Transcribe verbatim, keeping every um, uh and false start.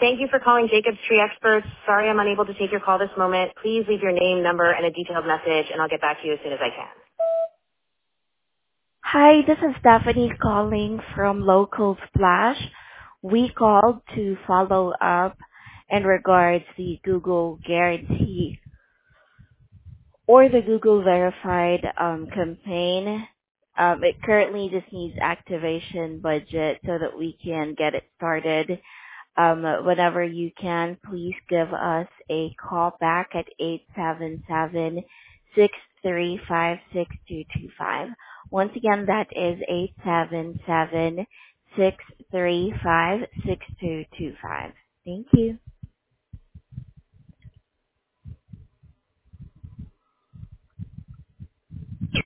Thank you for calling Jacobs Tree Experts. Sorry I'm unable to take your call this moment. Please leave your name, number, and a detailed message, and I'll get back to you as soon as I can. Hi, this is Stephanie calling from Local Splash. We called to follow up in regards the Google Guarantee or the Google Verified um, campaign. Um, it currently just needs activation budget so that we can get it started. Um, whenever you can, please give us a call back at eight seven seven, six three five, six two two five. Once again, that is eight seven seven, six three five, six two two five. Thank you.